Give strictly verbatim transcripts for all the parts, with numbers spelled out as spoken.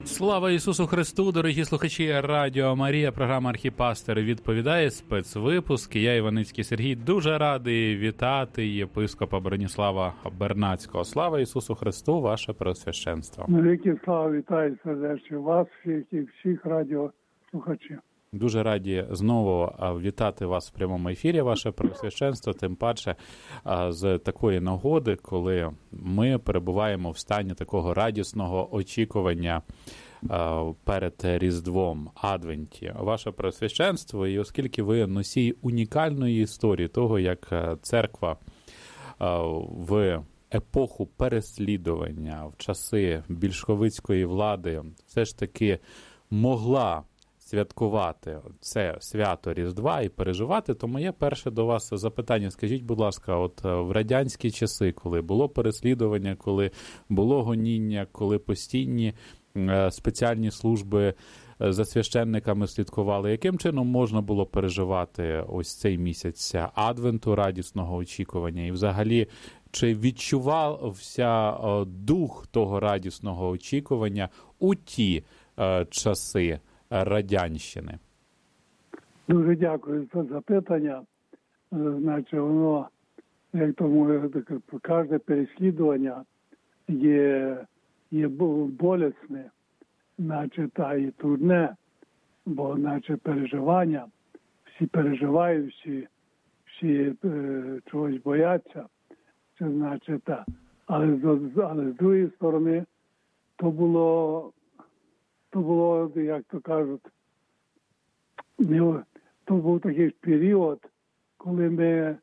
Слава Ісусу Христу, дорогі слухачі Радіо Марія, програма «Архіпастир» відповідає, спецвипуск. Я, Іваницький Сергій, дуже радий вітати єпископа Броніслава Бернацького. Слава Ісусу Христу, ваше Преосвященство. Великі слава, вітаю сердечно вас всіх і всіх радіослухачів. Дуже раді знову вітати вас в прямому ефірі, ваше Преосвященство, тим паче з такої нагоди, коли ми перебуваємо в стані такого радісного очікування перед Різдвом, Адвенті. Ваше Преосвященство, і оскільки ви носій унікальної історії того, як церква в епоху переслідування, в часи більшовицької влади все ж таки могла святкувати це свято Різдва і переживати, то моє перше до вас запитання. Скажіть, будь ласка, от в радянські часи, коли було переслідування, коли було гоніння, коли постійні спеціальні служби за священниками слідкували, яким чином можна було переживати ось цей місяць Адвенту, радісного очікування? І взагалі, чи відчувався дух того радісного очікування у ті часи радянщини? Дуже дякую за запитання. Значить, воно, як тому, кожне переслідування є, є болісне, значить, та і трудне, бо, значить, переживання, всі переживають, всі, всі е, чогось бояться, це значить, та. Але, але з другої сторони, то було То було, як то кажуть, не, то був такий період, коли ми е,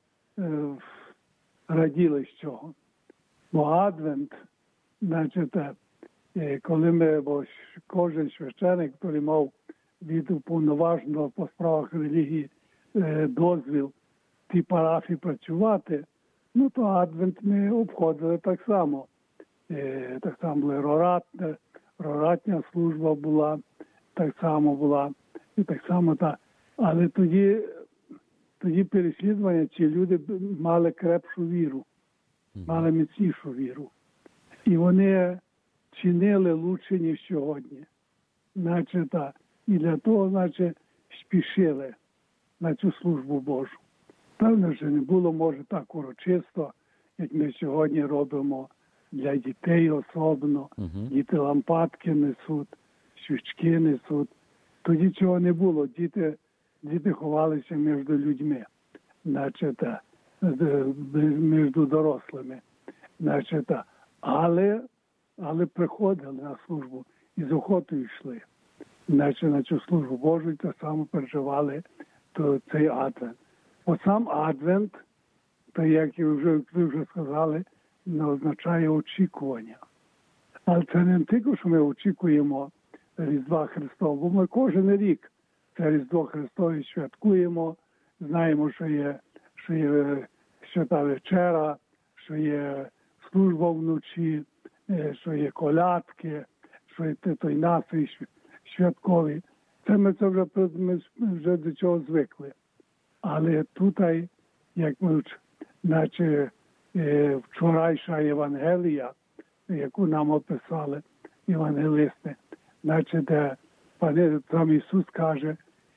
раділи з цього. Бо Адвент, значить, е, коли ми, бо кожен священик, який мав від уповноваженого по справах релігії е, дозвіл в тій парафії працювати, ну то Адвент ми обходили так само. Е, так само були роратне, Проратня служба була, так само була, і так само та. Але тоді, тоді переслідування, ці люди мали крепшу віру, мали міцнішу віру. І вони чинили лучше, ніж сьогодні. Значить, та. І для того, значить, спішили на цю службу Божу. Певно, що не було, може, так урочисто, як ми сьогодні робимо для дітей особливо. Uh-huh. Діти лампадки несуть, свічки несуть. Тоді цього не було. Діти, діти ховалися між людьми, значить, між дорослими. Значить, але, але приходили на службу і з охотою йшли. Значить, на цю службу Божу так само переживали то цей Адвент. Бо сам Адвент, то як ви вже, вже сказали, не означає очікування. Але це не тільки, що ми очікуємо Різдва Христова, бо ми кожен рік це Різдво Христове святкуємо, знаємо, що є, що є свята вечера, що є служба вночі, що є колядки, що є той настрій святковий. Це ми, це вже, ми вже до цього звикли. Але тут, як ми, наче, вчорайша Євангелія, яку нам описали євангелисти, значить, де пане сам Ісус каже,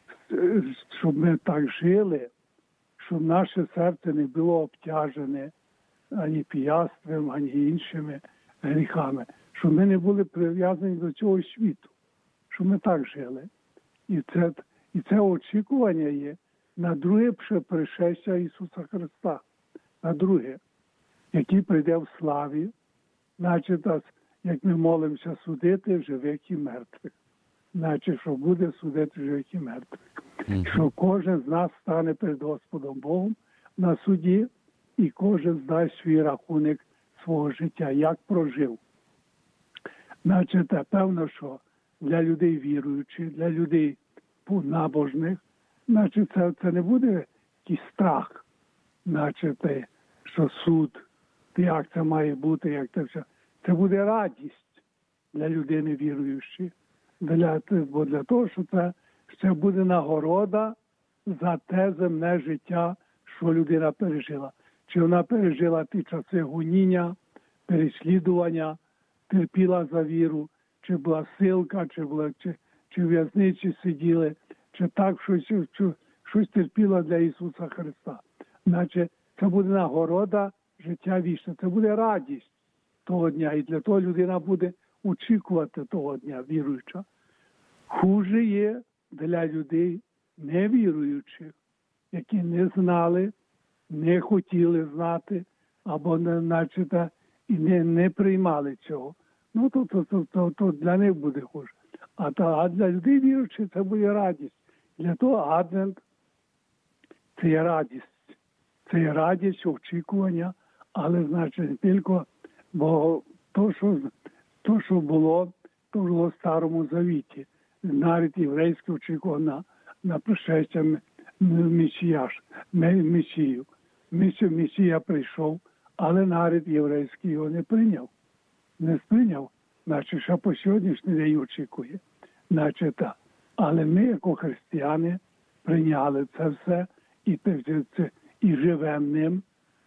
щоб ми так жили, щоб наше серце не було обтяжене ані пияством, ані іншими гріхами, щоб ми не були прив'язані до цього світу, щоб ми так жили. І це, і це очікування є на друге пришестя Ісуса Христа, на друге, який прийде в славі, значить, як ми молимося судити живих і мертвих. Значить, що буде судити живих і мертвих. Mm-hmm. Що кожен з нас стане перед Господом Богом на суді, і кожен здасть свій рахунок свого життя, як прожив. Значить, певно, що для людей віруючих, для людей набожних, значить, це, це не буде якийсь страх, значить, що суд, як це має бути, як це все. Це буде радість для людини віруючої. Для, бо для того, що це, це буде нагорода за те земне життя, що людина пережила. Чи вона пережила ті часи гоніння, переслідування, терпіла за віру, чи була силка, чи була чи, чи в в'язниці сиділи, чи так щось, чи, щось терпіло для Ісуса Христа. Наче це буде нагорода життя вічне, це буде радість того дня. І для того людина буде очікувати того дня, віруюча. Хуже є для людей невіруючих, які не знали, не хотіли знати, або не, наче, і не, не приймали цього. Ну, то, то, то, то, то для них буде хуже. А, та, а для людей віруючих це буде радість. Для того Адвент – це є радість. Це є радість, очікування, але, значить, не тільки, бо то, що, то, що було, то було в Старому Завіті. Навіть єврейське очікував на, на пришестя Месія, Месію. Месія прийшов, але народ єврейський його не прийняв. Не сприйняв, значить, що по сьогоднішній день очікує. Значить, так. Але ми, як християни, прийняли це все і, це, і живемо ним.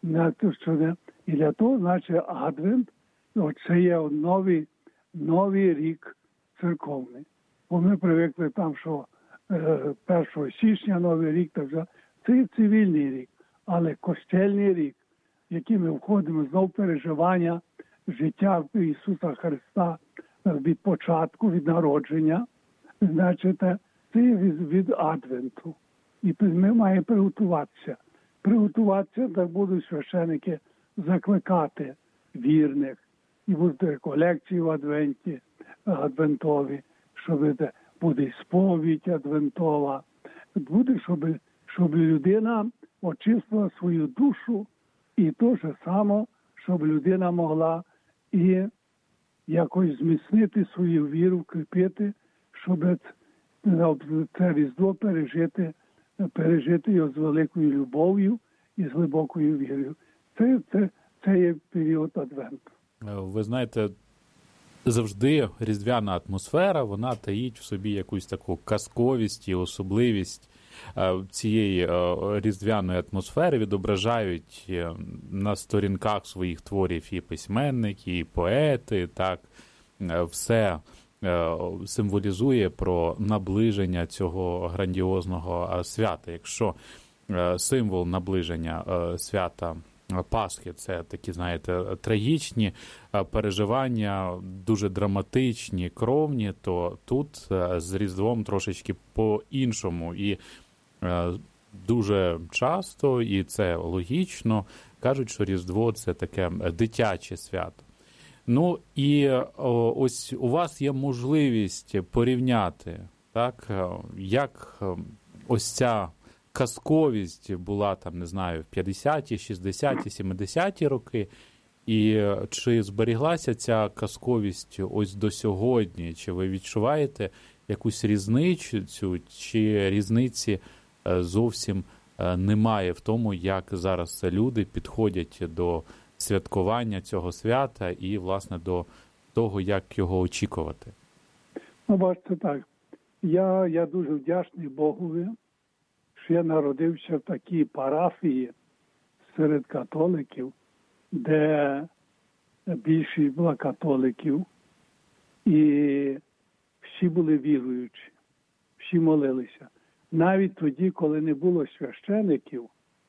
І для того, значить, Адвент, це є новий, новий рік церковний. Бо ми привикли там, що е, першого січня новий рік, так вже, це є цивільний рік, але костельний рік, в який ми входимо знову переживання життя Ісуса Христа від початку, від народження, значить, це є від, від Адвенту. І ми маємо приготуватися. Приготуватися, так будуть священики закликати вірних. І будуть реколекції в Адвенті, адвентові, щоб буде сповідь адвентова. Буде, щоб, щоб людина очистила свою душу, і те ж саме, щоб людина могла і якось зміцнити свою віру, вкріпити, щоб це Різдво пережити, пережити його з великою любов'ю і з глибокою вірою. Це, це, це є період Адвенту. Ви знаєте, завжди різдвяна атмосфера, вона таїть в собі якусь таку казковість і особливість цієї різдвяної атмосфери, відображають на сторінках своїх творів і письменники, і поети, так, все символізує про наближення цього грандіозного свята. Якщо символ наближення свята Пасхи – це такі, знаєте, трагічні переживання, дуже драматичні, кровні, то тут з Різдвом трошечки по-іншому. І дуже часто, і це логічно, кажуть, що Різдво – це таке дитяче свято. Ну, і ось у вас є можливість порівняти, так, як ось ця казковість була там, не знаю, в п'ятдесяті, шістдесяті, сімдесяті роки, і чи зберіглася ця казковість ось до сьогодні? Чи ви відчуваєте якусь різницю, чи різниці зовсім немає в тому, як зараз люди підходять до святкування цього свята і, власне, до того, як його очікувати? Ну, бачите, так. Я, я дуже вдячний Богові, що я народився в такій парафії серед католиків, де більшість була католиків, і всі були віруючі, всі молилися. Навіть тоді, коли не було священиків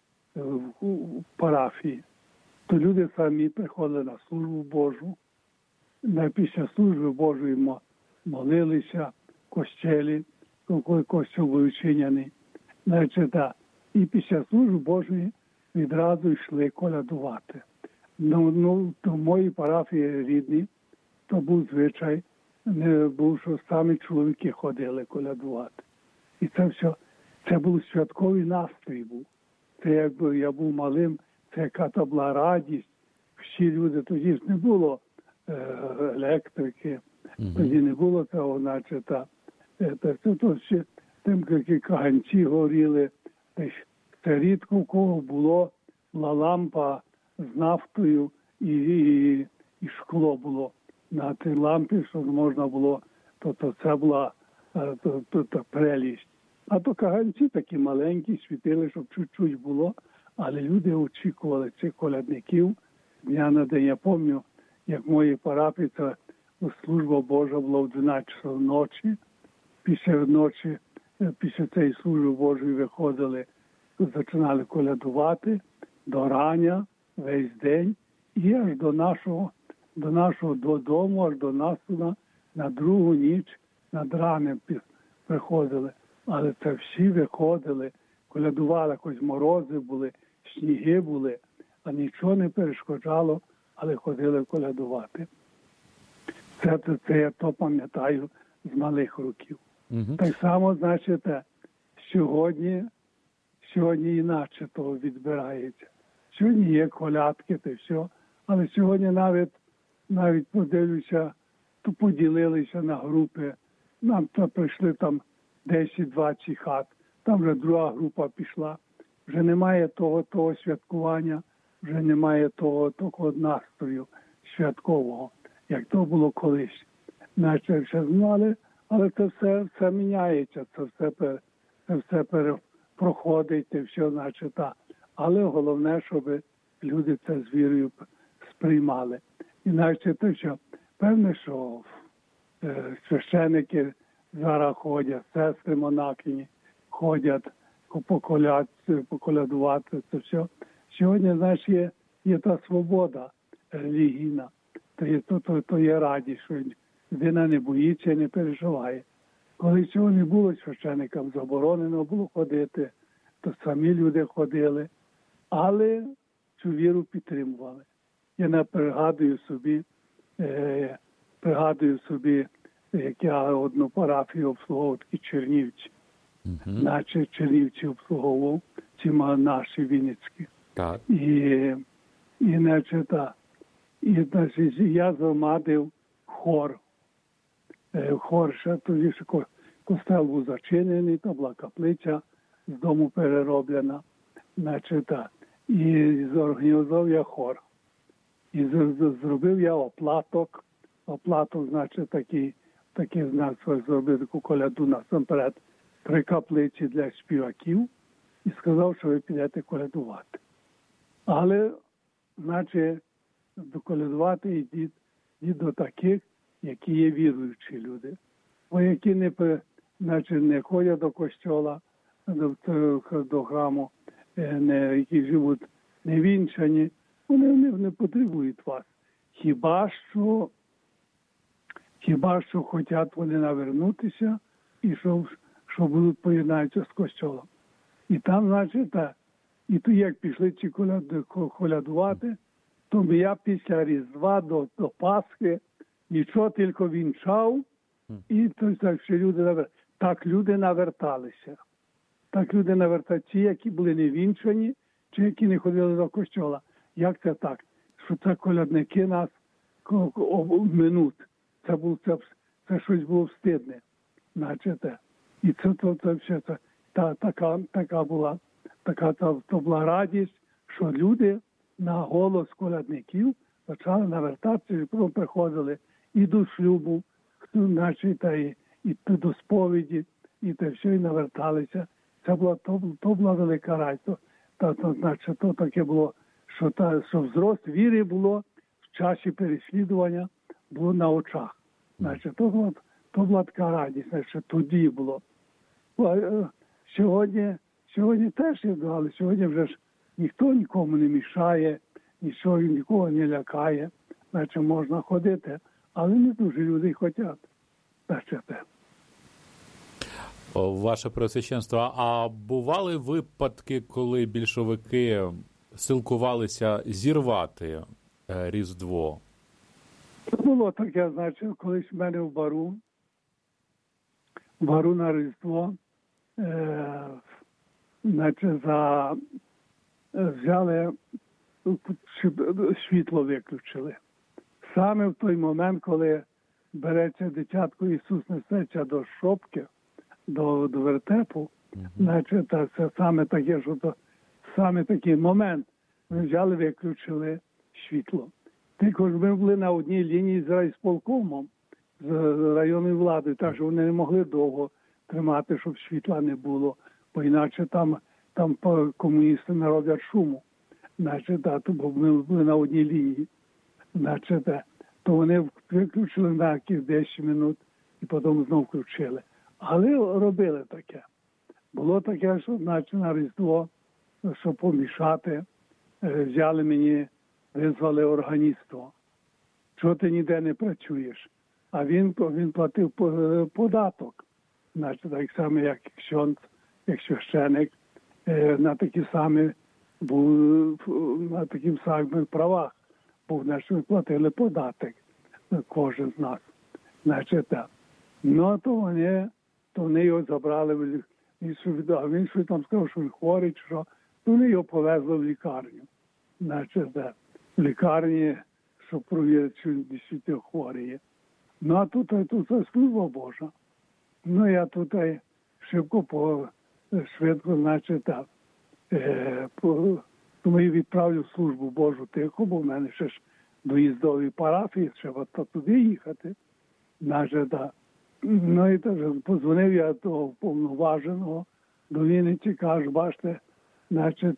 в парафії, то люди самі приходили на службу Божу, після служби Божої молилися в костелі, коли костел був відчинений. Значить, да. І після служби Божої відразу йшли колядувати. Ну, ну, то в моїй парафії рідній, то був звичай, не був, що самі чоловіки ходили колядувати. І це все, це був святковий настрій був. Це якби я був малим, це яка то була радість. Всі люди, тоді ж не було е, електрики, mm-hmm. тоді не було того, наче, та, та, то, то ще тим, які каганці горіли, це рідко в кого було, була лампа з нафтою і, і, і шкло було на тій лампі, що можна було, то, то це була то, то, то прелість. А то каганці такі маленькі, світили, щоб чуть-чуть було, але люди очікували цих колядників дня на день. Я пам'ятаю, як в моїй парафії, це служба Божа була в дванадцять часов ночі. Після ночі, після цієї служби Божої виходили, починали колядувати до рання, весь день, і аж до нашого, до нашого додому, аж до нас на, на другу ніч над ранем приходили. Але це всі виходили, колядували, хоч морози були, сніги були, а нічого не перешкоджало, але ходили колядувати. Це, це, це я то пам'ятаю з малих років. Угу. Так само, значить, сьогодні, сьогодні іначе того відбирається. Сьогодні є колядки, та все, але сьогодні навіть, навіть подивлюся, то поділилися на групи. Нам то прийшли там десять-двадцять хат, там вже друга група пішла. Вже немає того, того святкування, вже немає того, того настрою святкового, як то було колись. Наче все знали, але це все, все міняється, це все, це все пере, проходить, і все, наче так. Але головне, щоб люди це з вірою сприймали. Іначе те, що певне, що е, священики зараз ходять, сестри монахині ходять поколядувати, це все. Сьогодні, знаєш, є, є та свобода релігійна, то є, то, то, то є радість, що людина не боїться і не переживає. Коли цього не було, священикам заборонено було ходити, то самі люди ходили, але цю віру підтримували. Я не пригадую собі, е, пригадую собі, як я одну парафію обслуговував, такі чернівці. Uh-huh. Наче чернівці обслуговував, ці наші вінницькі. Так. І, і, наче, та, і значить, я замадив хор. Е, хор ще тоді ще костел був зачинений, то була каплиця з дому перероблена. Наче, та, і зорганізував я хор. І зробив я оплаток. Оплаток, значить, такий, такий знак, зробив таку коляду насамперед при каплиці для співаків і сказав, що ви підете колядувати. Але, наче, колядувати йдіть, йдіть до таких, які є віруючі люди. Бо які не, наче, не ходять до костьола, до, до храму, не, які живуть невінчані, вони не, не потребують вас. Хіба що, хіба що хочуть вони навернутися і що, що будуть поєднатися з костьолом. І там, значить, та, і то як пішли ці колядувати, то я після Різдва до, до Пасхи нічого тільки вінчав, і то, так, що люди навер... так люди наверталися. Так люди наверталися, ті, які були невінчані, чи які не ходили до костьола. Як це так? Що це колядники нас минуть. Це, було, це, це щось було встидне. Наче те. І це, це, це все, це, та, така, така була, така та, то була радість, що люди на голос колядників почали навертатися, і потім приходили і до шлюбу, хто, наче, та, і, і до сповіді, і те все, і наверталися. Це була, то, то була велика радість. То, то, то, значить, то таке було, що, та, що взрост віри було в часі переслідування, було на очах. Значить, то, була, то була така радість, значить, тоді було. Сьогодні, сьогодні теж є, але сьогодні вже ж ніхто нікому не мішає, нічого, нікого не лякає, значить, можна ходити, але не дуже люди хочуть. Значить, Ваше Преосвященство, а бували випадки, коли більшовики силкувалися зірвати Різдво? Було таке, значить, колись в мене в бару, в бару на Різдво, е, значить, за, взяли, світло виключили. Саме в той момент, коли береться дитятко, Ісус несеться до шопки, до, до вертепу, mm-hmm. значить, це саме таке, що то саме такий момент. Ми взяли, виключили світло. Тільки ж ми були на одній лінії з райсполкомом, з районною владою, так що вони не могли довго тримати, щоб світла не було, бо іначе там, там комуністи нароблять шуму. Значить, бо ми були на одній лінії. Значить, то вони виключили на якісь десять минут і потім знову включили. Але робили таке. Було таке, що наче на Різдво, щоб помішати, взяли мені, визвали органісту. Чого ти ніде не працюєш? А він, він платив податок, значить, так само, як ксьонд, як священик, на такі самі був на таких самих правах. Був, значить, ми платили податок, кожен з нас. Значить, так. Ну, то вони, то вони його забрали, а він що там сказав, що він хворий, чи що, то вони його повезли в лікарню. Значить, так. В лікарні, щоб провірити, чи він дійсно хворий є. Ну, а тут, тут це служба Божа. Ну, я тут швидко, по, швидко, значить, так, е, по, тому я відправлю службу Божу тихо, бо в мене ще ж доїздові парафії, треба туди їхати. Значить, так. Ну, і теж позвонив я того повноваженого до Вінниці, кажу, бачите, значить,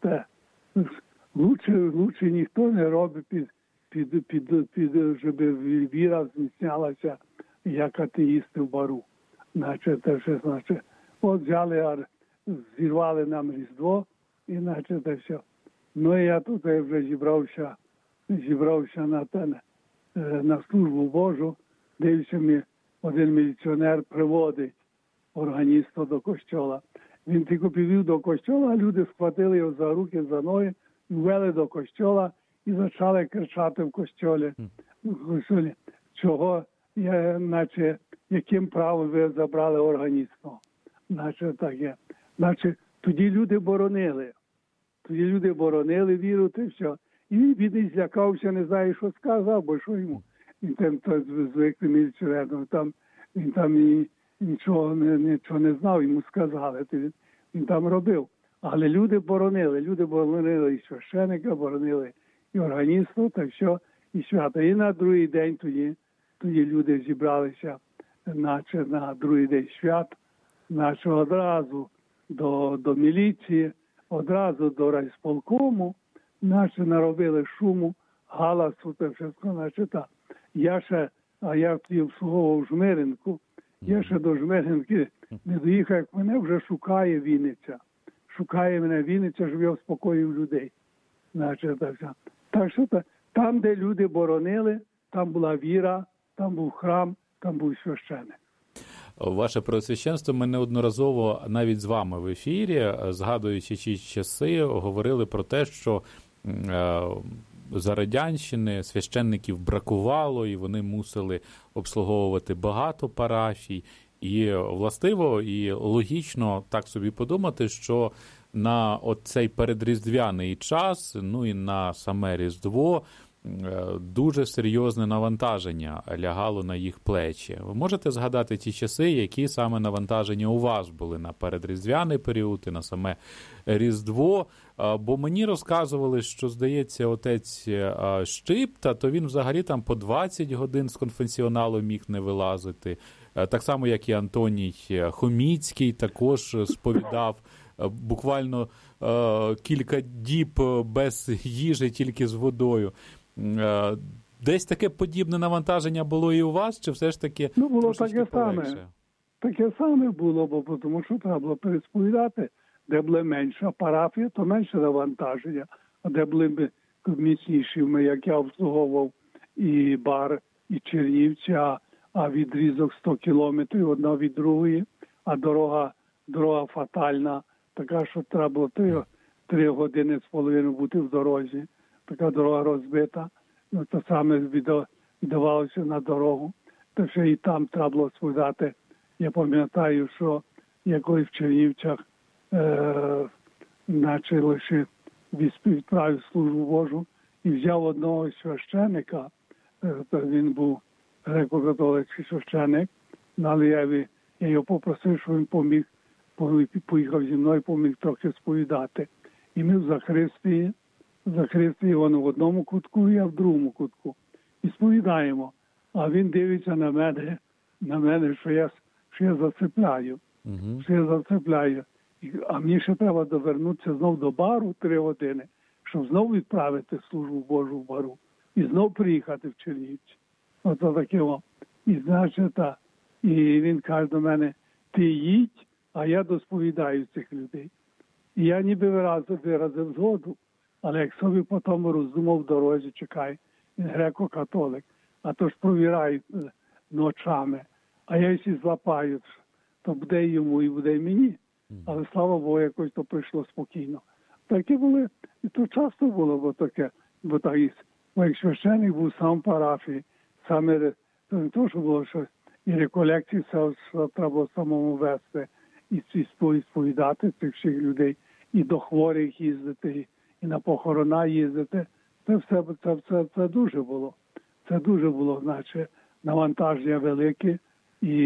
лучше, лучше ніхто не робить під, під, під, під, щоб віра зміцнялася, як атеїсти в бару. Значить, те все, значить, от взяли, зірвали нам Різдво, і значить, те все. Ну, і я тут вже зібрався, зібрався на, те, на службу Божу, дивився мені, один міліціонер приводить органіста до костьола. Він тільки підвів до костьола, а люди схватили його за руки, за ноги, ввели до костьола і почали кричати в костьолі. В костьолі. Чого, я, наче, яким правом ви забрали органіста? Наче таке. Наче тоді люди боронили. Тоді люди боронили віру, і все. І він бідний злякався, не знає, що сказав, бо що йому. Він там звикли міліціонером, там він там і нічого не нічого не знав, йому сказали, він, він там робив. Але люди боронили, люди боронили і священика, боронили і органісту, та все, і свято. І на другий день тоді, тоді люди зібралися, наче на другий день свят, наче одразу до, до міліції, одразу до райсполкому, наче наробили шуму, галасу, та все, наче так. Я ще, а я тоді обслуговував Жмеринку, я ще до Жмеринки не доїхав, як мене вже шукає Вінниця. Шукає мене Вінниця, щоб я успокоїв людей. Значить, так, так що там, де люди боронили, там була віра, там був храм, там був священик. Ваше Преосвященство, ми неодноразово навіть з вами в ефірі, згадуючи ті часи, говорили про те, що за Радянщини священників бракувало, і вони мусили обслуговувати багато парафій. І властиво, і логічно так собі подумати, що на оцей передріздвяний час, ну і на саме Різдво, дуже серйозне навантаження лягало на їх плечі. Ви можете згадати ті часи, які саме навантаження у вас були на передріздвяний період і на саме Різдво? Бо мені розказували, що, здається, отець Щипта, то він взагалі там по двадцять годин з конфесіоналу міг не вилазити. Так само, як і Антоній Хоміцький також сповідав буквально кілька діб без їжі, тільки з водою. Десь таке подібне навантаження було і у вас, чи все ж таки ну, було таке полегше? саме. Таке саме було, бо тому що треба було пересповідати, де була менша парафія, то менше навантаження, а де були міцніші, як я обслуговував і бар, і Чернівці, а, а відрізок сто кілометрів одна від другої, а дорога, дорога фатальна, така, що треба було три, три години з половиною бути в дорозі. Така дорога розбита, ну, то саме віддавалося на дорогу. То ще і там треба було сповідати. Я пам'ятаю, що я коли в Чернівцях е, наче лише відправив службу Божу і взяв одного священика, е, то він був греко-католицький священик, але я, я його попросив, щоб він поміг, поїхав зі мною, поміг трохи сповідати. І ми в Захристії, Захристі Івану в одному кутку, я в другому кутку. І сповідаємо. А він дивиться на мене, на мене, що я, що я зацепляю. Uh-huh. Що я зацепляю. І, а мені ще треба довернутися знов до бару три години, щоб знов відправити службу Божу в бару. І знов приїхати в Чернівці. Ото таке. О. І, значить, та, і він каже до мене, ти їдь, а я досповідаю цих людей. І я ніби виразив, виразив згоду, але як собі потім роздумав в дорозі, чекай, він греко-католик, а то ж провірають ночами, а я якщо злапаю, то буде йому і буде мені. Але, слава Богу, якось то прийшло спокійно. Таке були, і то часто було, бо таке, бо так, бо як священник був сам в парафії, саме, то не то, що було щось, і реколекції все, все треба самому вести, і, і сповідати цих всіх людей, і до хворих їздити, і на похорона їздити. Це все, це, це, це дуже було. Це дуже було, значить, навантаження велике, і,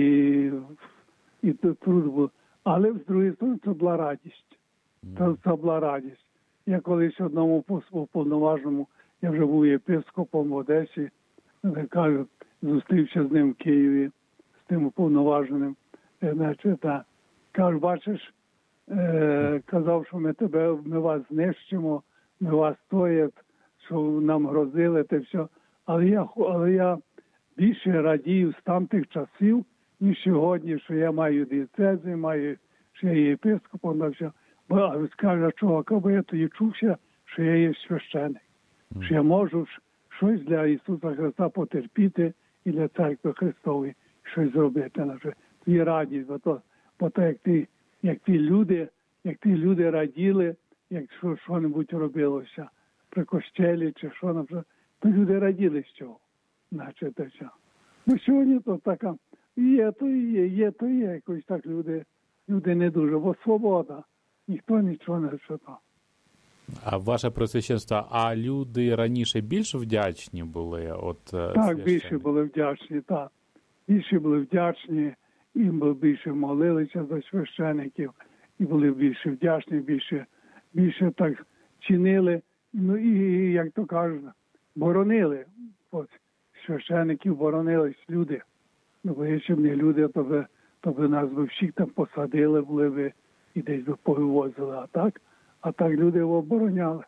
і труд був. Але, з другої сторони, це була радість. Це, це була радість. Я колись одному повноважному, я вже був єпископом в Одесі, кажу, зустрівся з ним в Києві, з тим уповноваженим. Значить, та, кажу, бачиш, е, казав, що ми тебе, ми вас знищимо, ми вас стоять, що нам грозили, те все. Але я, але я більше радію з тамтих часів, ніж сьогодні, що я маю дієцези, маю, що я є єпископом, на все. Бо скаже, чого, бо я тоді чувся, що я є священик, mm. що я можу щось для Ісуса Христа потерпіти і для Церкви Христової щось зробити. Твій радість, бо то, бо то як ті, як ті люди, як ті люди раділи, як що, що-небудь робилося при костелі чи що, наприклад, то люди раділи з цього. Значить, то все. Ну, сьогодні то така, є, то є, є, то є, якось так люди, люди не дуже, бо свобода. Ніхто нічого не читав. А ваше Преосвященство, а люди раніше більш вдячні були? От, так, більше були вдячні, так. Більше були вдячні, їм більше молилися за священиків, і були більше вдячні, більше, більше так чинили, ну і, як то кажуть, боронили. От, священиків боронились люди. Ну, бо якщо б не люди, то би, то би нас би всіх там посадили, були би, і десь би повивозили, а так, а так люди його обороняли.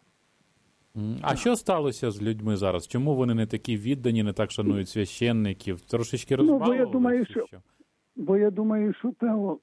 А що сталося з людьми зараз? Чому вони не такі віддані, не так шанують священників? Трошечки розбалували? Ну, бо я думаю, що, що? Бо я думаю, що те,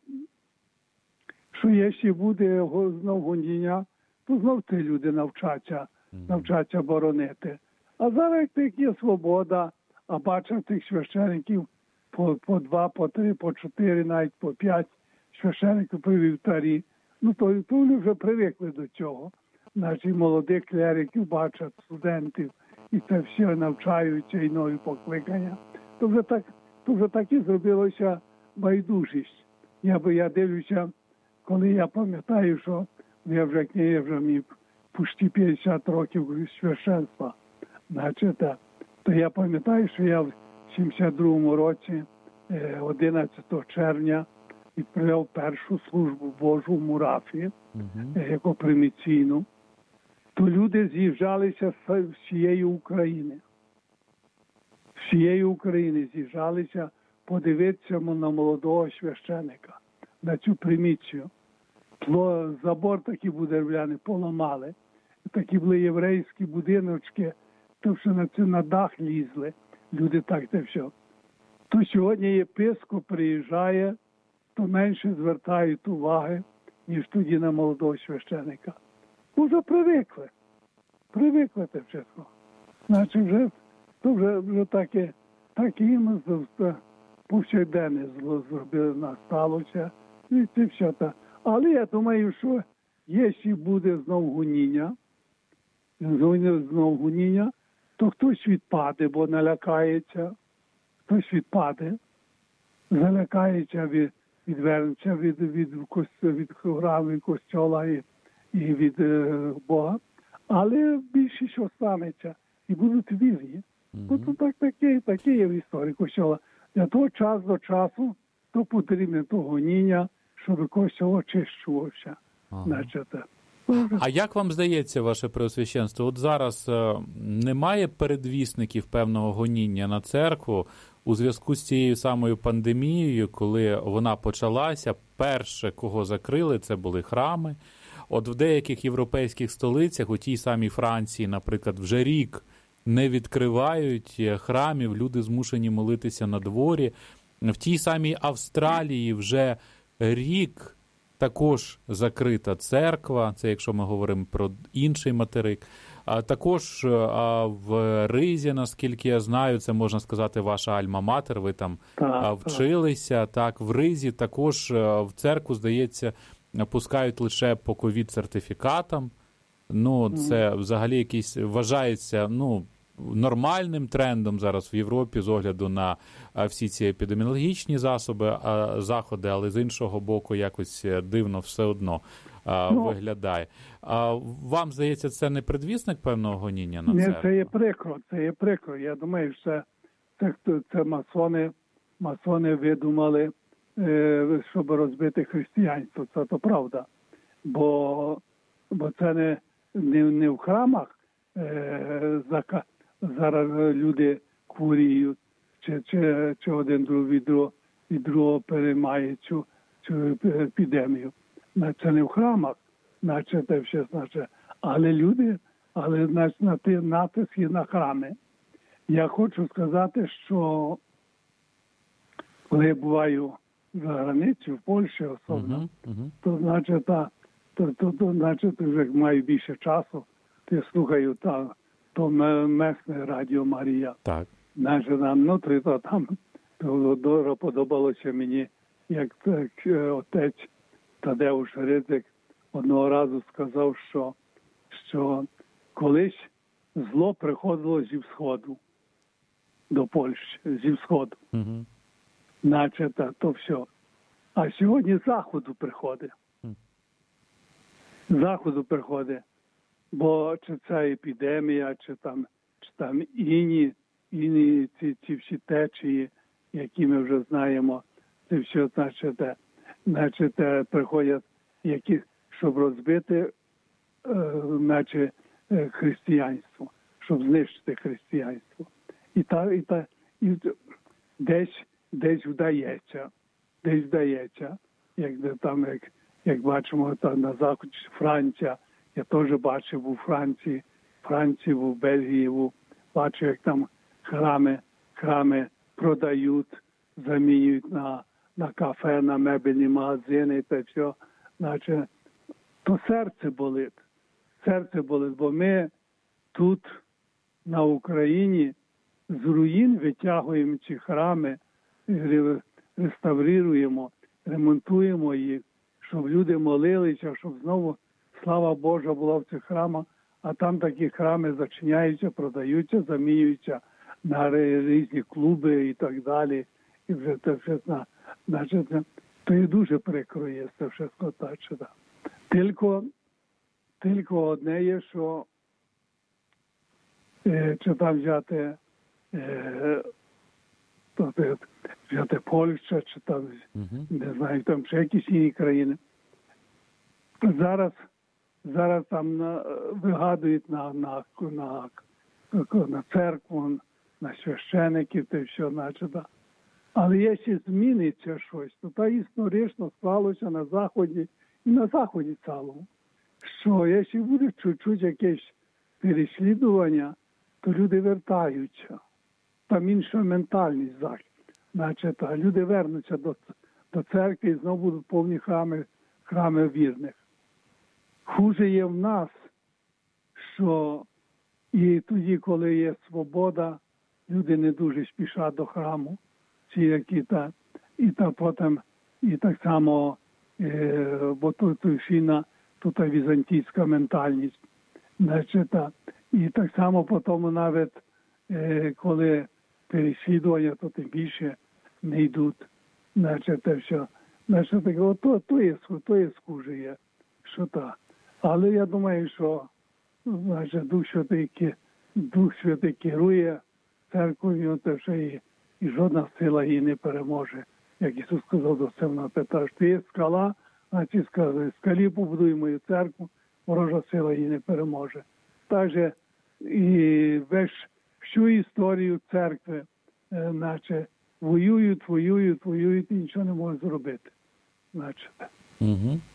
що якщо буде знов гоніння, то знов ці люди навчаться, mm-hmm. навчаться боронити. А зараз як є свобода, а бачать тих священиків по, по два, по три, по чотири, навіть по п'ять священиків по вівтарі, ну то, то вони вже привикли до цього. Наші молодих клериків бачать, студентів, і це все навчаються, і нові покликання. То вже так, то вже так і зробилося байдужість. Я би я дивлюся, коли я пам'ятаю, що я вже князь, вже мені почти п'ятдесят років священства, значить, то я пам'ятаю, що я в сімдесят другому році, одинадцятого червня, відправляв першу службу Божу в Мурафі, uh-huh. як приміційну, то люди з'їжджалися з всієї України. Всієї України з'їжджалися подивитися на молодого священика, на цю приміцію. Тло, забор такий був дерев'яний, поламали. Такі були єврейські будиночки, то що на це на дах лізли. Люди так те все. То сьогодні єпископ приїжджає, то менше звертають уваги, ніж тоді на молодого священика. Уже привикли. Привикли те все. Значить, вже, то вже, вже таке, так їм повсякденне зло зробили, нас сталося. І це все так. Але я думаю, що якщо буде знову гоніння, знову гоніння, то хтось відпаде, бо налякається, хтось відпаде, залякається, від, відвернеться від, від, від, від храму, від костьола і, і від е, Бога. Але більше що станеться, і будуть вірні. Бо mm-hmm. так, таке, таке є в історії костьола. Для того час до часу, то потрібне то гоніння, щоб костьол очищувався. Ага. Значить, а як вам здається, ваше Преосвященство, от зараз е, немає передвісників певного гоніння на церкву у зв'язку з цією самою пандемією, коли вона почалася, перше, кого закрили, це були храми. От в деяких європейських столицях, у тій самій Франції, наприклад, вже рік не відкривають храмів, люди змушені молитися на дворі. В тій самій Австралії вже рік також закрита церква, це якщо ми говоримо про інший материк. А також а в Ризі, наскільки я знаю, це, можна сказати, ваша альма-матер, ви там так, вчилися. Так. так, в Ризі також в церкву, здається, пускають лише по ковід-сертифікатам. Ну, це взагалі якийсь вважається, ну, нормальним трендом зараз в Європі з огляду на всі ці епідеміологічні засоби, заходи, але з іншого боку якось дивно все одно ну, виглядає. А вам, здається, це не предвісник певного гоніння на церкву? Ні, це є прикро, це є прикро. Я думаю, що це, це масони, масони видумали, щоб розбити християнство. Це то правда. Бо, бо це не, не, не в храмах е, зака, зараз люди хворіють, чи, чи, чи один друг від другого, від другого переймає цю, цю епідемію. Це не в храмах, наче те все, значить, але люди, але значить, на ті натиски на храми. Я хочу сказати, що коли я буваю за границю, в Польщі особливо, uh-huh, uh-huh. то, значить, та, то, то, то, значить, вже маю більше часу, то я слухаю та, то месне радіо Марія. Так. Значить, там, ну, то, то там то, дуже подобалося мені, як так, отець Тадеуш Ридзик одного разу сказав, що, що колись зло приходило зі Сходу до Польщі, зі Сходу. Uh-huh. Значить, то все. А сьогодні з Заходу приходить. Uh-huh. З Заходу приходить. Бо чи це епідемія, чи там, чи там іні, іні ці, ці всі течії, які ми вже знаємо, це все, значить, значить, приходять, які, щоб розбити е, наче, християнство, щоб знищити християнство. І та, і та, і десь, десь вдається, десь вдається, як там, як, як бачимо, там на заході Франція, я теж бачив у Франції, Франції, у Бельгії, у, бачив, як там храми, храми продають, замінюють на, на кафе, на мебельні магазини і те все. Значить, то серце болить. Серце болить, бо ми тут, на Україні, з руїн витягуємо ці храми, реставруємо, ремонтуємо їх, щоб люди молилися, щоб знову слава Божа була в цих храмах, а там такі храми зачиняються, продаються, замінюються на різні клуби і так далі. І вже це все, значить, то і дуже прикро є це все скотаче. Тільки, тільки одне є, що е, чи там взяти, е, то, взяти Польща, чи там, uh-huh. не знаю, там ще якісь інші країни. Зараз, зараз там на, вигадують на, на, на, на церкву, на священиків, то все, значить, да. Але якщо зміниться щось, то та історично склалося на Заході і на Заході цілому, що якщо буде чуть-чуть якесь переслідування, то люди вертаються. Там інша ментальність захід. Значить, люди вернуться до, до церкви і знову будуть повні храми, храми вірних. Хуже є в нас, що і тоді, коли є свобода, люди не дуже спішать до храму. Ці які та, і та потім, і так само, е, бо тут фіна, тут візантійська ментальність. Значить, та, і так само потім навіть, е, коли переслідування, то тим більше не йдуть. Значить, те все. Значить, то, то, то є, то є схоже є, що та. Але я думаю, що, значить, Дух Святий, Дух Святий керує церквою, то все і І жодна сила її не переможе. Як Ісус сказав до Симона Петра, що ти є скала, а ці скали, скалі побудуй мою церкву, ворожа сила її не переможе. Так же і весь всю історію церкви, наче воюють, воюють, воюють і нічого не можуть зробити. Значить. Угу.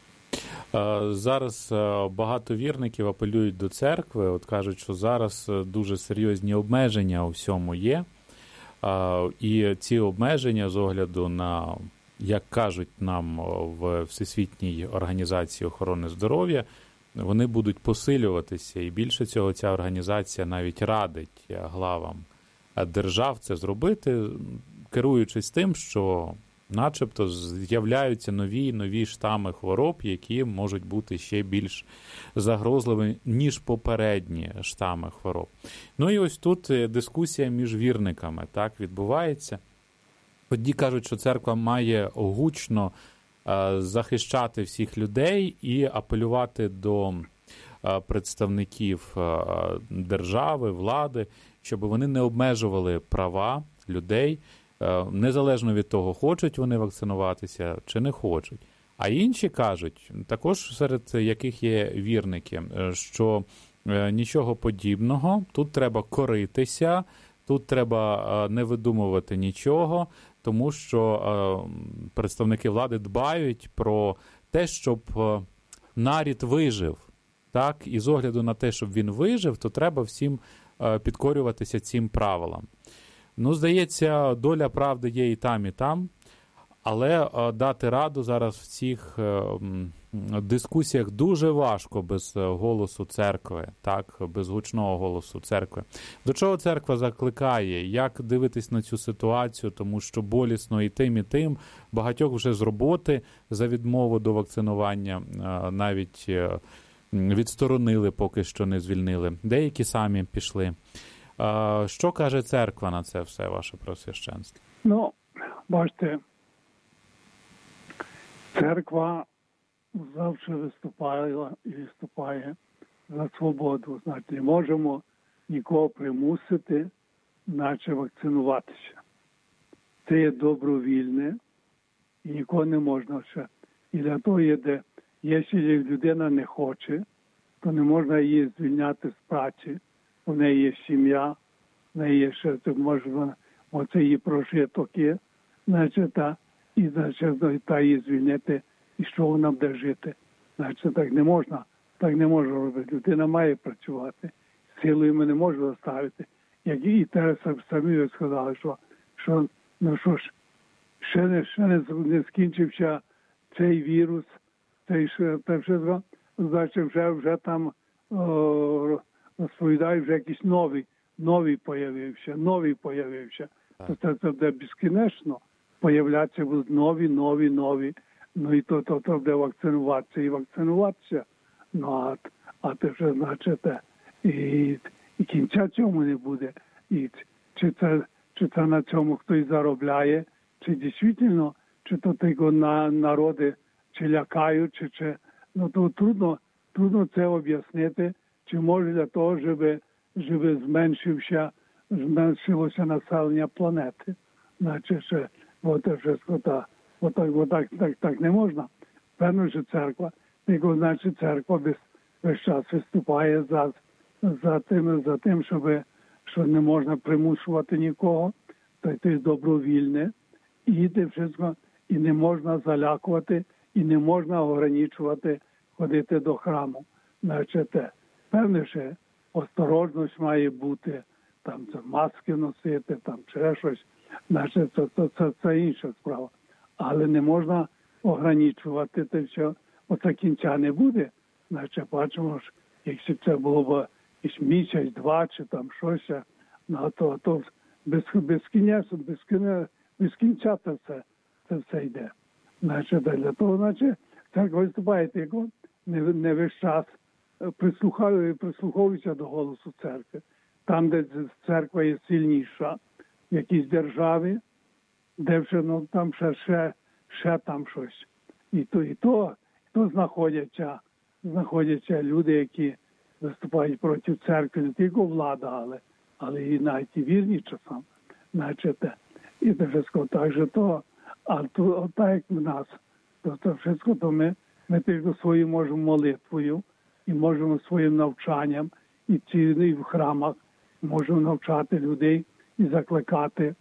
Зараз багато вірників апелюють до церкви, от кажуть, що зараз дуже серйозні обмеження у всьому є. І ці обмеження з огляду на, як кажуть нам в Всесвітній організації охорони здоров'я, вони будуть посилюватися. І більше цього, ця організація навіть радить главам держав це зробити, керуючись тим, що начебто з'являються нові нові штами хвороб, які можуть бути ще більш загрозливі, ніж попередні штами хвороб. Ну і ось тут дискусія між вірниками так відбувається. Одні кажуть, що церква має гучно захищати всіх людей і апелювати до представників держави, влади, щоб вони не обмежували права людей, незалежно від того, хочуть вони вакцинуватися чи не хочуть. А інші кажуть, також серед яких є вірники, що нічого подібного, тут треба коритися, тут треба не видумувати нічого, тому що представники влади дбають про те, щоб нарід вижив. Так? І з огляду на те, щоб він вижив, то треба всім підкорюватися цим правилам. Ну, здається, доля правди є і там, і там, але дати раду зараз в цих дискусіях дуже важко без голосу церкви, так, без гучного голосу церкви. До чого церква закликає? Як дивитись на цю ситуацію? Тому що болісно і тим, і тим. Багатьох вже з роботи за відмову до вакцинування навіть відсторонили, поки що не звільнили. Деякі самі пішли. Що каже церква на це все, ваше Преосвященство? Ну, бачите, церква завжди виступала і виступає за свободу. Значить, не можемо нікого примусити, наче вакцинуватися. Це є добровільне, і нікого не можна ще. І для того є, де, якщо людина не хоче, то не можна її звільняти з праці. У неї є сім'я, у неї є ще, може, оце її прожиток є, значить, та, і, значить, та її звільнити, і що вона буде жити. Значить, так не можна, так не можна робити. Людина має працювати, силою ми не можемо заставити. Як і те самі ви сказали, що, що ну що ж, ще не, ще не, не скінчився цей вірус, цей, значить, вже, вже там о, розповідає, вже якийсь новий, новий появився, новий появився. То це, це буде безкінечно. Появлятися будуть нові, нові, нові. Ну і то, то, то буде вакцинуватися і вакцинуватися. Ну, а, а те вже, значить, і, і кінця цьому не буде. І чи це, чи це на цьому хтось заробляє, чи дійсно, чи то того на, народи, чи лякають, чи, чи, ну то трудно, трудно це об'яснити. Чи може для того, щоб, щоб зменшився, зменшилося населення планети? Значить, що от вже скота, отак, отак, так, так не можна. Певно, що церква, тільки, значить, церква весь, весь час виступає за, за тим, за тим, щоб, що не можна примушувати нікого, то й добровільне, і те все, і не можна залякувати, і не можна ограничувати ходити до храму. Значить, певне, що осторожність має бути, там це маски носити, там ще щось, значить, це, це, це, це інша справа. Але не можна ограничувати те все, оце кінця не буде. Значить, бачимо, що якщо це було б місяць, два, чи там щось, ну, то, то без, без кінця, без кінця, без кінця це все, це все йде. Значить, для того, значить, церква виступає тільки не, не весь час, прислуховуються до голосу церкви. Там, де церква є сильніша, в якійсь державі, де вже, ну, там ще, ще, ще там щось. І то, і то, і то знаходяться, знаходяться люди, які виступають проти церкви, не тільки влада, але, але і навіть і вірні часом. Значить, і це все так же то, а то, так як в нас, то, то все, то ми, ми тільки свою можемо молитвою, і можемо своїм навчанням, і ці в храмах можемо навчати людей і закликати,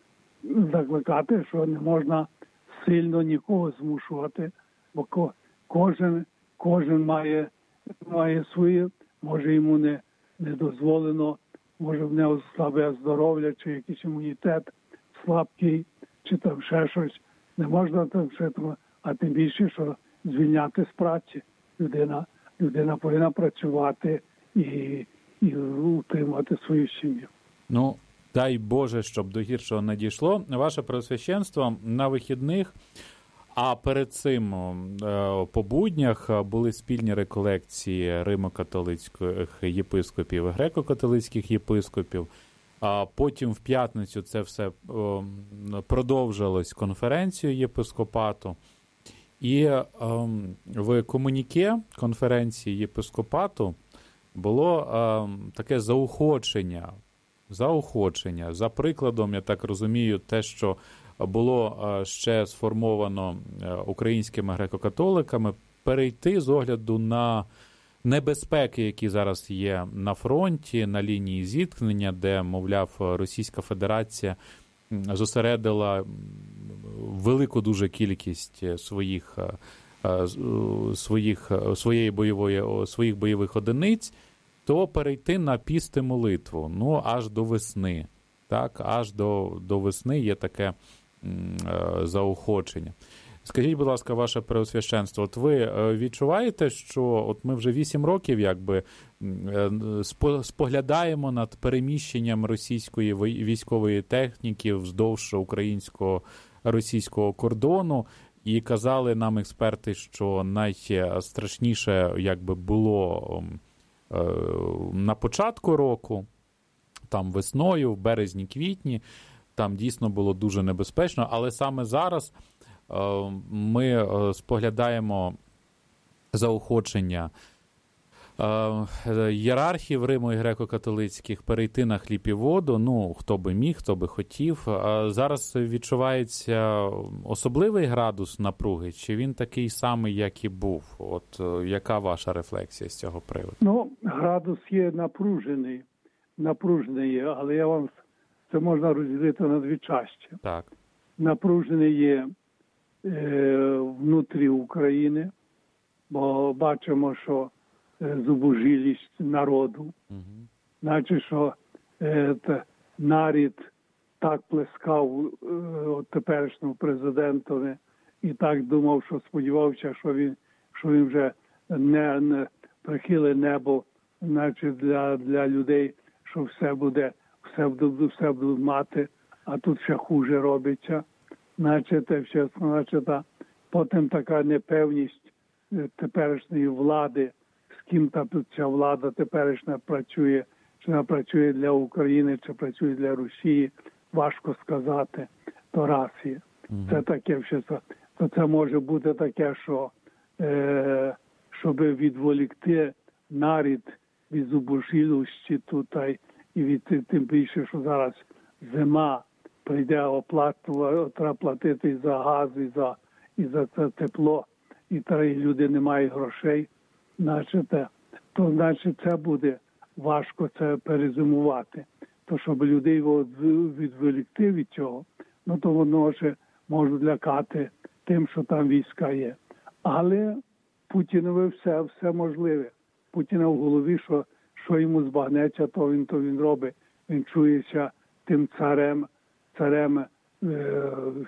закликати, що не можна сильно нікого змушувати, бо кожен, кожен має, має своє, може йому не, не дозволено, може в нього слабе здоров'я, чи якийсь імунітет слабкий, чи там ще щось. Не можна там ще, а тим більше, що звільняти з праці. Людина, людина повинна працювати і, і утримувати свою сім'ю. Ну, дай Боже, щоб до гіршого не дійшло. Ваше Преосвященство, на вихідних, а перед цим по буднях були спільні реколекції римо-католицьких єпископів і греко-католицьких єпископів. А потім в п'ятницю це все продовжилось конференцією єпископату. І в комуніке конференції єпископату було таке заохочення, заохочення. За прикладом, я так розумію, те, що було ще сформовано українськими греко-католиками, перейти з огляду на небезпеки, які зараз є на фронті, на лінії зіткнення, де, мовляв, Російська Федерація зосередила велику дуже кількість своїх, своїх, своєї бойової, своїх бойових одиниць, то перейти на піст і молитву, ну, аж до весни. Так, аж до, до весни є таке м, заохочення. Скажіть, будь ласка, ваше Преосвященство, от ви відчуваєте, що от ми вже вісім років якби споглядаємо над переміщенням російської військової техніки вздовж українсько-російського кордону, і казали нам експерти, що найстрашніше якби було на початку року, там весною, в березні-квітні, там дійсно було дуже небезпечно, але саме зараз ми споглядаємо заохочення ієрархів Риму і греко-католицьких перейти на хліб і воду, ну, хто би міг, хто би хотів. Зараз відчувається особливий градус напруги, чи він такий самий, як і був? От яка ваша рефлексія з цього приводу? Ну, градус є напружений, напружений є, але я вам це можна розділити на дві частини. Так. Напружений є е, внутрі України, бо бачимо, що е, зубожілість народу, угу. Значить, що е, та, нарід так плескав е, от теперішньому президентові і так думав, що сподівався, що він, що він вже не, не прихиле небо, значить, для, для людей, що все буде, все буде, все будуть мати, а тут ще хуже робиться. Значить, все, значить, потім така непевність теперішньої влади, з ким та тут ця влада теперішня працює, чи вона працює для України, чи працює для Росії, важко сказати, то раз є. Mm-hmm. Це таке все, то це може бути таке, що е, щоб відволікти нарід від зубожілості тут, і від тим більше, що зараз зима, прийде оплату, треба платити і за газ, і за, і за це тепло, і три люди не мають грошей, значить, то значить це буде важко це перезимувати. То щоб людей відволікти від цього, ну то воно ще може лякати тим, що там війська є. Але Путінові все, все можливе. Путіна в голові, що, що йому збагнеться, то він, то він робить. Він чується тим царем, царем е,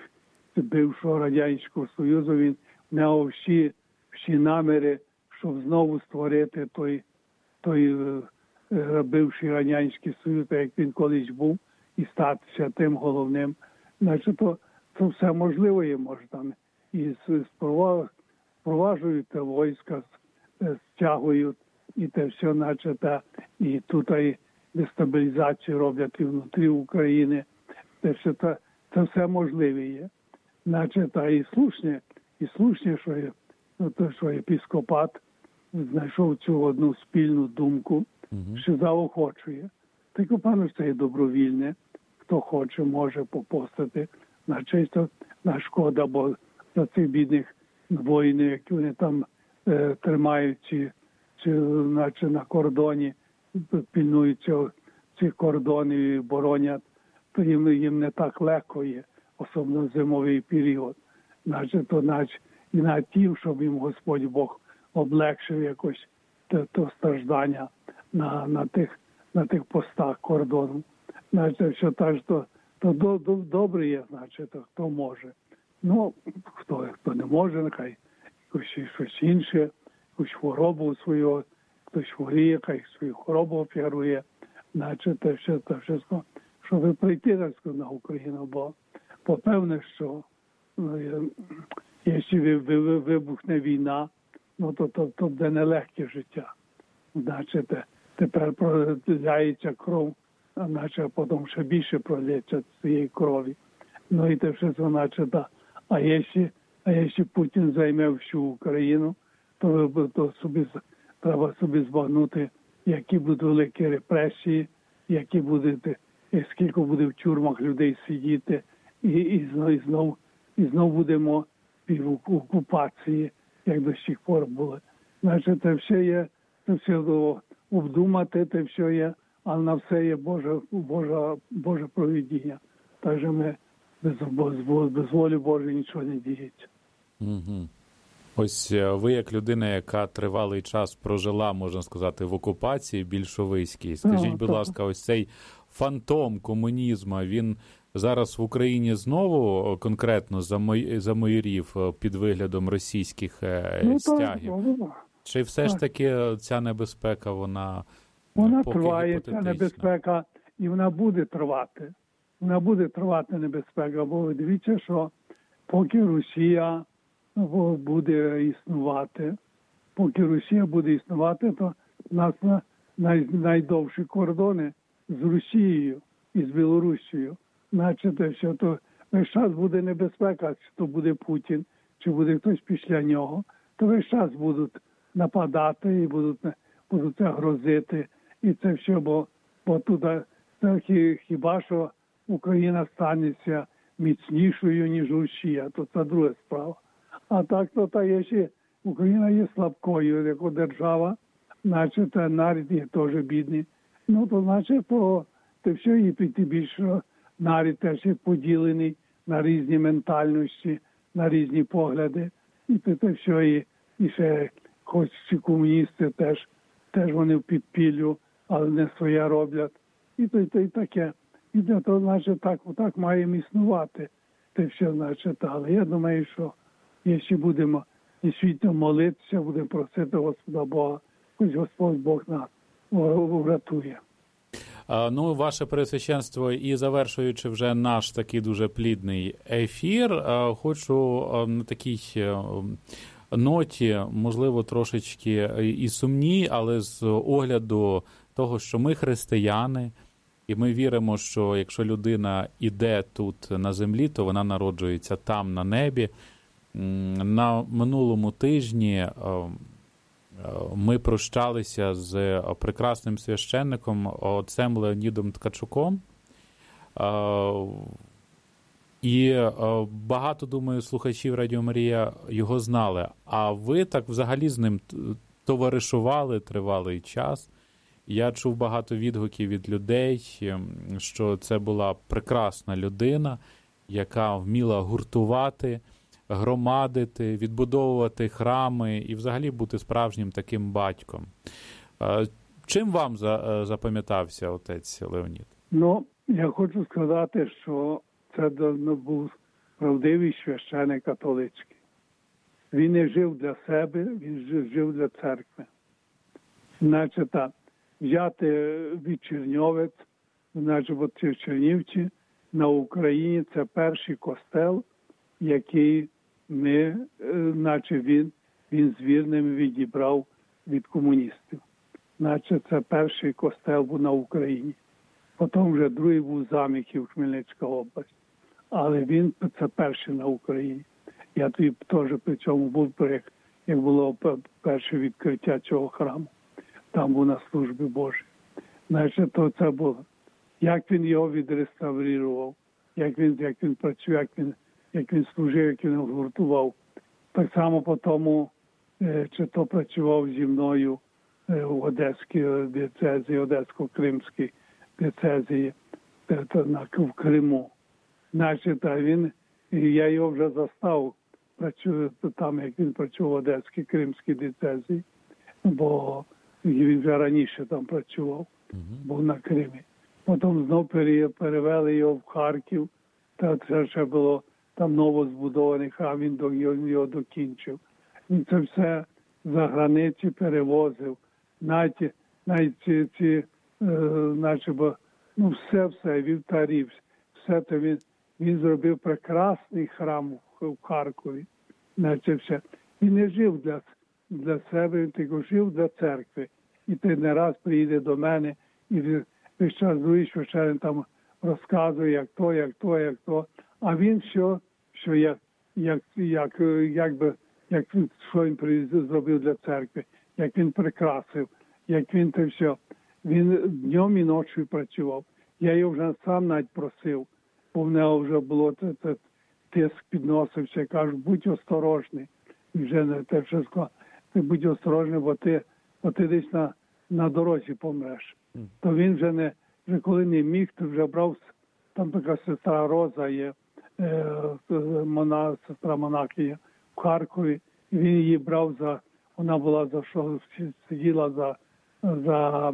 бившого Радянського Союзу. Він в нього всі, всі наміри, щоб знову створити той, той е, бивший Радянський Союз, як він колись був, і статися тим головним. Значить, то, то все можливо є, може там. І спроваджують війська, стягують, і те все, значить, і тут і дестабілізацію роблять і внутрі України. Це все, це, це все можливе є. Значить, і слушне, і слушне, що, є, ну, то, що єпископат знайшов цю одну спільну думку, mm-hmm. що заохочує. Так, пане, це є добровільне. Хто хоче, може попостити. Значить, на шкода, бо за цих бідних воїнів, які вони там е, тримають, чи, чи наче на кордоні, пільнують ці кордони і боронять, то їм, їм не так легко є, особливо зимовий період. Значить, то, значить, і на тім, щоб їм Господь Бог облегшив якось то, то страждання на, на, тих, на тих постах кордону. Значить, що так, то, то до, до, добре є, значить, хто може. Ну, хто, хто не може, нехай якось щось інше, якусь хворобу свою, хтось хворіє, хай свою хворобу оперує. Значить, те все, те все, щоб прийти так сказати, на Україну, бо попевне, що ну, якщо вибухне війна, ну то, то, то буде нелегке життя. Значить, тепер проляється кров, а наче потім ще більше пролється цієї крові. Ну і те все, значить, да. А якщо, а якщо Путін займе всю Україну, то, то собі, треба собі збагнути, які будуть великі репресії, які будуть, скільки буде в тюрмах людей сидіти, і, і, знов, і, знов, і знов будемо в окупації, як до сих пор були. Значить, це все є, це все обдумати, це все є, але на все є Боже, Боже, Боже провидіння. Так що ми без, без, без волі Божої нічого не діється. Угу. Ось ви, як людина, яка тривалий час прожила, можна сказати, в окупації більшовицькій, скажіть, будь ласка, ось цей фантом комунізму, він зараз в Україні знову конкретно замайорів під виглядом російських ну, стягів? Так, чи все ж таки ця небезпека, вона Вона триває, ця небезпека, і вона буде тривати. Вона буде тривати небезпека, бо дивіться, що поки Росія буде існувати, поки Росія буде існувати, то у нас най, найдовші кордони з Росією і з Білорусією. Значить, що то весь час буде небезпека, чи то буде Путін, чи буде хтось після нього, то весь час будуть нападати і будуть, будуть це грозити. І це все, бо, бо тут це хіба що Україна станеться міцнішою, ніж Росія, то це друга справа. А так, то та є ще Україна є слабкою, як держава, значить, народ є теж бідний. Ну, то, значить, то, то все і піти більше, народ теж є поділений на різні ментальності, на різні погляди. І то, то все, і, і ще, хоч ці комуністи теж, теж вони в підпіллю, але не своє роблять. І то, і то, і таке. І то, значить, так, так маємо існувати. Те все, значить, але я думаю, що якщо будемо дійсно молитися, будемо просити Господа Бога, хоч Господь Бог нас врятує. Ну, ваше Преосвященство, і завершуючи вже наш такий дуже плідний ефір, хочу на такій ноті, можливо, трошечки і сумній, але з огляду того, що ми християни, і ми віримо, що якщо людина іде тут на землі, то вона народжується там, на небі. На минулому тижні ми прощалися з прекрасним священником отцем Леонідом Ткачуком. І багато, думаю, слухачів Радіо Марія його знали. А ви так взагалі з ним товаришували тривалий час. Я чув багато відгуків від людей, що це була прекрасна людина, яка вміла гуртувати, громадити, відбудовувати храми і взагалі бути справжнім таким батьком. Чим вам запам'ятався отець Леонід? Ну, я хочу сказати, що це був правдивий священик католицький. Він не жив для себе, він жив для церкви. Значить, взяти від Чернівець, значить, от ці Чернівці на Україні – це перший костел, який ми, наче він, він з вірними відібрав від комуністів. Наче це перший костел був на Україні. Потім вже другий був Заміхів, Хмельницька область. Але він це перший на Україні. Я тоді теж при цьому був, як було перше відкриття цього храму. Там був на службі Божій. Значить, то це було. Як він його відреставрував, як він, як він працює, як він, як він служив, як він гуртував. Так само по тому, чи то працював зі мною в Одеській диецезії, Одесько-Кримській диецезії в Криму. Значить, він, я його вже застав працює там, як він працював в Одеській Кримській дієцезії, бо він вже раніше там працював, був на Кримі. Потім знов перевели його в Харків, та це ще було там новозбудований храм, він до його, його докінчив. Він це все за границі перевозив, навіть, навіть ці, ці е, наче, бо, ну все, все, вівтарів, все це він, він зробив прекрасний храм в, в Харкові, наче все. Він не жив для, для себе, він тільки жив для церкви. І ти не раз приїде до мене, і весь час другий священник там розказує, як то, як то, як то. А він що, що як, як, як, як би, як він, що він зробив для церкви, як він прикрасив, як він те все. Він днем і ночі працював. Я його вже сам навіть просив, бо в нього вже було це, це, тиск підносився, кажуть, будь осторожний. І вже не те, що сказав, ти будь осторожний, бо ти, бо ти десь на, на дорозі помреш. Mm. То він вже не, вже коли не міг, то вже брав, там така сестра Роза є, е, мона, сестра монахія в Харкові, і він її брав за, вона була за що, сиділа за, за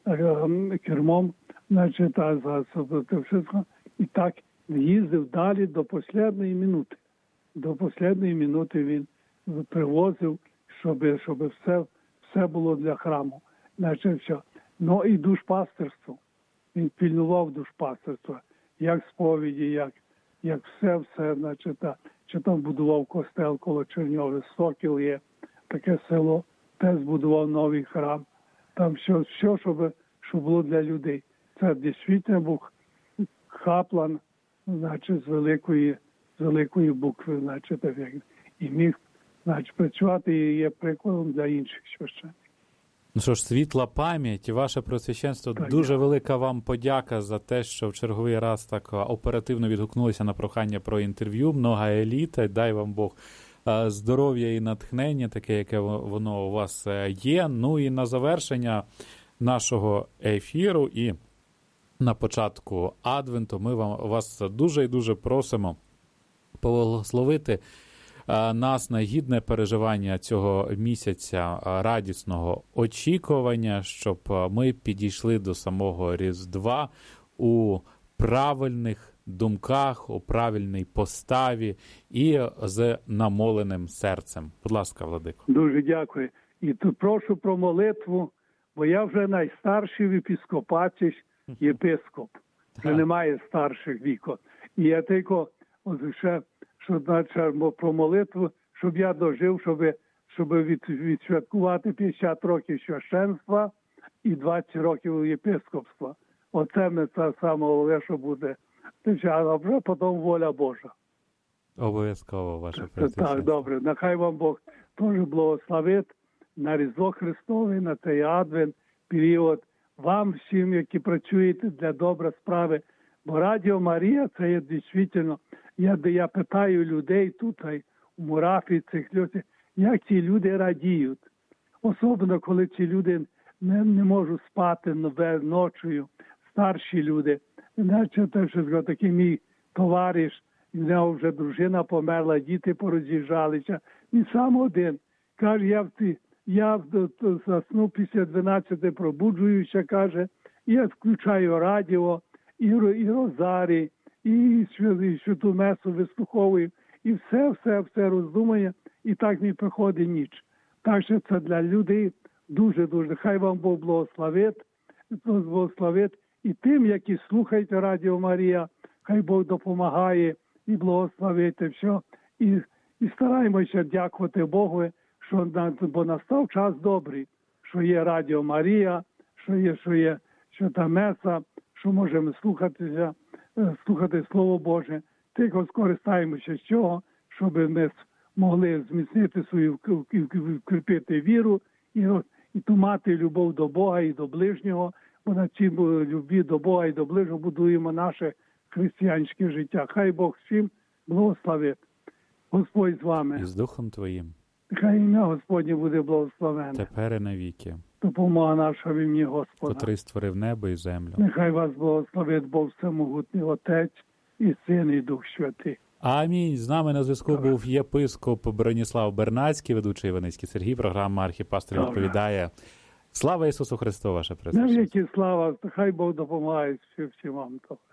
е, кермом, значить, а за, за все, і так їздив далі до останньої минути. До останньої минути він привозив, щоб, щоб все, все було для храму. Значить, все. Ну і душпастерство. Він пільнував душпастерство, як сповіді, як, як все, все, значить, чи там будував костел коло Черньови, Сокіл є, таке село, теж збудував новий храм. Там все, все щоб, щоб було для людей. Це дійсно був хаплан, значить, з великої, з великої букви, значить, і міг, значить, працювати і є прикладом для інших священників. Ну що ж, світла пам'ять і ваше Преосвященство, так, дуже я. велика вам подяка за те, що в черговий раз так оперативно відгукнулися на прохання про інтерв'ю. Много еліта, дай вам Бог здоров'я і натхнення, таке, яке воно у вас є. Ну і на завершення нашого ефіру і на початку Адвенту ми вам, вас дуже і дуже просимо поблагословити нас на гідне переживання цього місяця радісного очікування, щоб ми підійшли до самого Різдва у правильних думках, у правильній поставі і з намоленим серцем. Будь ласка, владико. Дуже дякую. І тут прошу про молитву, бо я вже найстарший в епископаті єпископ. Вже немає старших вікон. І я тільки ще що значить про молитву, щоб я дожив, щоб, щоб від, відсвяткувати п'ятдесят років священства і двадцять років єпископства. Оце ми це саме головне, що буде. А вже потім воля Божа. Обов'язково, ваше Преосвященство. Так, добре. Нехай вам Бог теж благословить на Різдво Христове, на цей Адвент, період. Вам всім, які працюєте для добра справи. Бо Радіо Марія, це є дійсно, я, я питаю людей тут, у Мурафі, цих людей, як ці люди радіють. Особливо, коли ці люди не, не можуть спати ночою, старші люди. Значить, що такий мій товариш, в нього вже дружина померла, діти пороз'їжджалися. Він сам один. Каже, я, я засну після дванадцяти, пробуджуюся, каже, і я включаю радіо, і, і розарій, і святу месу вислуховую, і все, все, все роздумує, і так мені приходить ніч. Так що це для людей дуже-дуже. Хай вам Бог благословить, благословить. І тим, які слухають Радіо Марія, хай Бог допомагає і благословить все. І, і стараємося дякувати Богу, що, бо настав час добрий, що є Радіо Марія, що є, що є, що та меса, що можемо слухатися, слухати Слово Боже. Тільки скористаємося з цього, щоб ми могли зміцнити свою, вкріпити віру і, і ту мати любов до Бога і до ближнього, бо на цій любві до Бога і до ближнього будуємо наше християнське життя. Хай Бог всім благословить. Господь з вами. І з Духом Твоїм. Хай ім'я Господнє буде благословене. Тепер і навіки. Допомога наша в ім'ї Господа. Котрий створив небо і землю. Нехай вас благословить Бог Всемогутній, Отець і Син і Дух Святий. Амінь. З нами на зв'язку Добре. був єпископ Броніслав Бернацький, ведучий Іваницький Сергій, програма «Архіпастир відповідає». Слава Ісусу Христу, ваше Пресвященство. Навіки слава, хай Бог допомагає всім, всім вам.